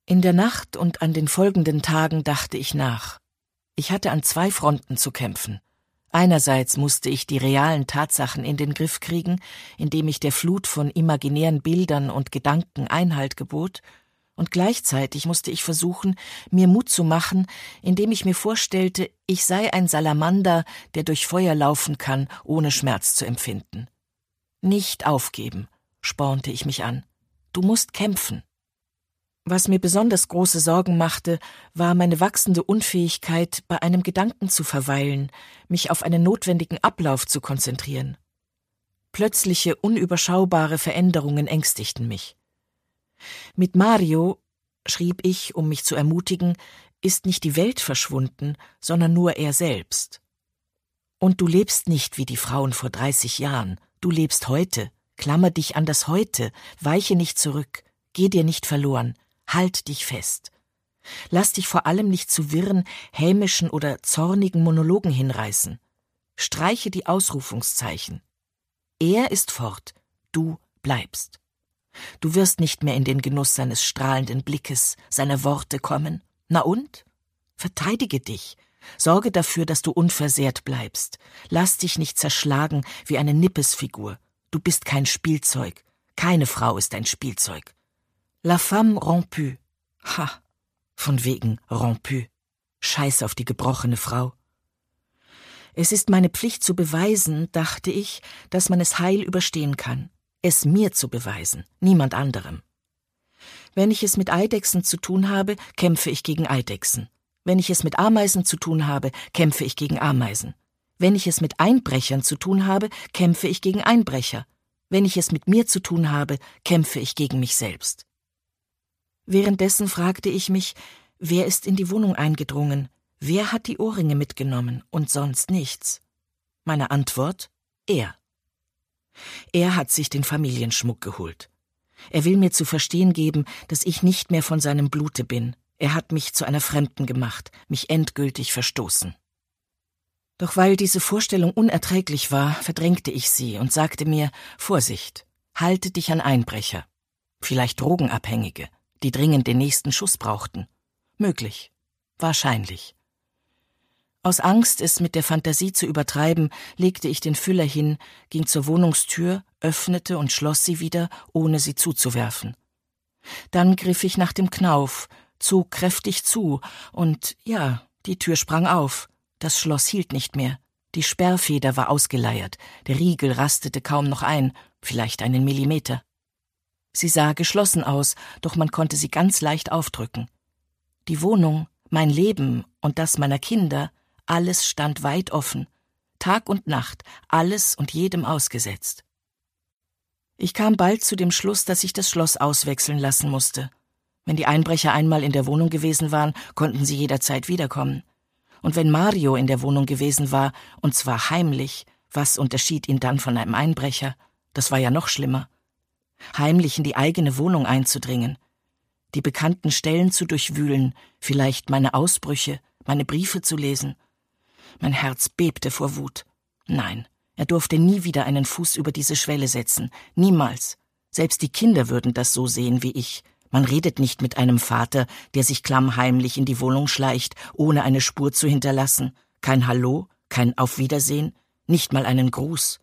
In der Nacht und an den folgenden Tagen dachte ich nach. Ich hatte an 2 Fronten zu kämpfen. Einerseits musste ich die realen Tatsachen in den Griff kriegen, indem ich der Flut von imaginären Bildern und Gedanken Einhalt gebot, und gleichzeitig musste ich versuchen, mir Mut zu machen, indem ich mir vorstellte, ich sei ein Salamander, der durch Feuer laufen kann, ohne Schmerz zu empfinden. Nicht aufgeben, spornte ich mich an. Du musst kämpfen. Was mir besonders große Sorgen machte, war meine wachsende Unfähigkeit, bei einem Gedanken zu verweilen, mich auf einen notwendigen Ablauf zu konzentrieren. Plötzliche, unüberschaubare Veränderungen ängstigten mich. Mit Mario, schrieb ich, um mich zu ermutigen, ist nicht die Welt verschwunden, sondern nur er selbst. Und du lebst nicht wie die Frauen vor 30 Jahren, du lebst heute, klammer dich an das Heute, weiche nicht zurück, geh dir nicht verloren, halt dich fest. Lass dich vor allem nicht zu wirren, hämischen oder zornigen Monologen hinreißen. Streiche die Ausrufungszeichen. Er ist fort, du bleibst. Du wirst nicht mehr in den Genuss seines strahlenden Blickes, seiner Worte kommen. Na und? Verteidige dich. Sorge dafür, dass du unversehrt bleibst. Lass dich nicht zerschlagen wie eine Nippesfigur. Du bist kein Spielzeug. Keine Frau ist ein Spielzeug. La femme rompue. Ha, von wegen rompue. Scheiß auf die gebrochene Frau. Es ist meine Pflicht zu beweisen, dachte ich, dass man es heil überstehen kann. Es mir zu beweisen, niemand anderem. Wenn ich es mit Eidechsen zu tun habe, kämpfe ich gegen Eidechsen. Wenn ich es mit Ameisen zu tun habe, kämpfe ich gegen Ameisen. Wenn ich es mit Einbrechern zu tun habe, kämpfe ich gegen Einbrecher. Wenn ich es mit mir zu tun habe, kämpfe ich gegen mich selbst. Währenddessen fragte ich mich, wer ist in die Wohnung eingedrungen? Wer hat die Ohrringe mitgenommen und sonst nichts? Meine Antwort: er. Er hat sich den Familienschmuck geholt. Er will mir zu verstehen geben, dass ich nicht mehr von seinem Blute bin. Er hat mich zu einer Fremden gemacht, mich endgültig verstoßen. Doch weil diese Vorstellung unerträglich war, verdrängte ich sie und sagte mir: Vorsicht, halte dich an Einbrecher. Vielleicht Drogenabhängige, die dringend den nächsten Schuss brauchten. Möglich. Wahrscheinlich. Aus Angst, es mit der Fantasie zu übertreiben, legte ich den Füller hin, ging zur Wohnungstür, öffnete und schloss sie wieder, ohne sie zuzuwerfen. Dann griff ich nach dem Knauf, zog kräftig zu und, ja, die Tür sprang auf. Das Schloss hielt nicht mehr. Die Sperrfeder war ausgeleiert, der Riegel rastete kaum noch ein, vielleicht einen Millimeter. Sie sah geschlossen aus, doch man konnte sie ganz leicht aufdrücken. Die Wohnung, mein Leben und das meiner Kinder, alles stand weit offen, Tag und Nacht, alles und jedem ausgesetzt. Ich kam bald zu dem Schluss, dass ich das Schloss auswechseln lassen musste. Wenn die Einbrecher einmal in der Wohnung gewesen waren, konnten sie jederzeit wiederkommen. Und wenn Mario in der Wohnung gewesen war, und zwar heimlich, was unterschied ihn dann von einem Einbrecher? Das war ja noch schlimmer. Heimlich in die eigene Wohnung einzudringen, die bekannten Stellen zu durchwühlen, vielleicht meine Ausbrüche, meine Briefe zu lesen. Mein Herz bebte vor Wut. Nein, er durfte nie wieder einen Fuß über diese Schwelle setzen, niemals. Selbst die Kinder würden das so sehen wie ich. Man redet nicht mit einem Vater, der sich klammheimlich in die Wohnung schleicht, ohne eine Spur zu hinterlassen. Kein Hallo, kein Auf Wiedersehen, nicht mal einen Gruß.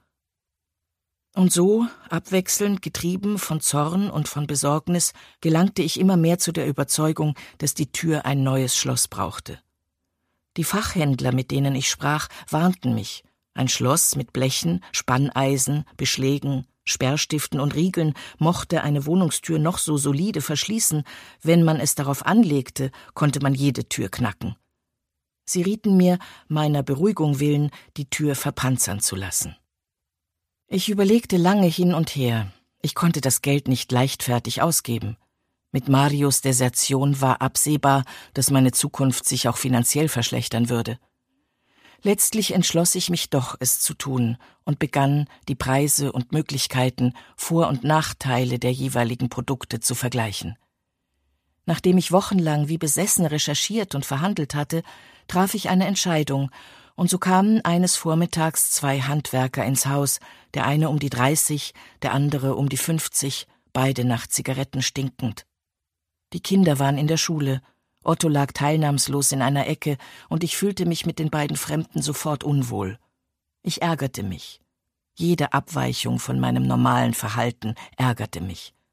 Und so, abwechselnd getrieben von Zorn und von Besorgnis, gelangte ich immer mehr zu der Überzeugung, dass die Tür ein neues Schloss brauchte. Die Fachhändler, mit denen ich sprach, warnten mich. Ein Schloss mit Blechen, Spanneisen, Beschlägen, Sperrstiften und Riegeln mochte eine Wohnungstür noch so solide verschließen, wenn man es darauf anlegte, konnte man jede Tür knacken. Sie rieten mir, meiner Beruhigung willen, die Tür verpanzern zu lassen. Ich überlegte lange hin und her. Ich konnte das Geld nicht leichtfertig ausgeben. Mit Marios Desertion war absehbar, dass meine Zukunft sich auch finanziell verschlechtern würde. Letztlich entschloss ich mich doch, es zu tun und begann, die Preise und Möglichkeiten, Vor- und Nachteile der jeweiligen Produkte zu vergleichen. Nachdem ich wochenlang wie besessen recherchiert und verhandelt hatte, traf ich eine Entscheidung, und so kamen eines Vormittags 2 Handwerker ins Haus, der eine um die 30, der andere um die 50, beide nach Zigaretten stinkend. Die Kinder waren in der Schule. Otto lag teilnahmslos in einer Ecke, und ich fühlte mich mit den beiden Fremden sofort unwohl. Ich ärgerte mich. Jede Abweichung von meinem normalen Verhalten ärgerte mich.